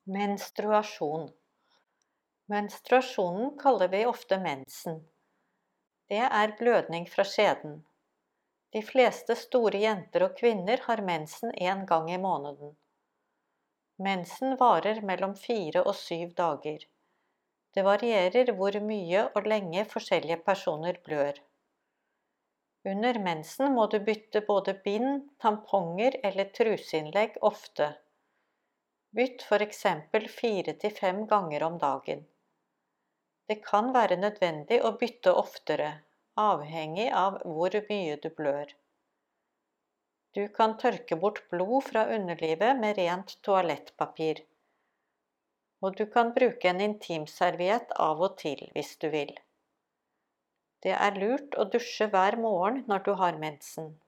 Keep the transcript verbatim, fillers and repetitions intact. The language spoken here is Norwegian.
Menstruasjon. Menstruasjonen kaller vi ofte mensen. Det er blødning fra skjeden. De fleste store jenter og kvinner har mensen en gang i måneden. Mensen varer mellom fire og syv dager. Det varierer hvor mye og lenge forskjellige personer blør. Under mensen må du bytte både bind, tamponger eller truseinnlegg ofte. Bytt for eksempel fire til fem ganger om dagen. Det kan være nødvendig å bytte oftere, avhengig av hvor mye du blør. Du kan tørke bort blod fra underlivet med rent toalettpapir. Og du kan bruke en intimserviett av og til hvis du vil. Det er lurt å dusje hver morgen når du har mensen.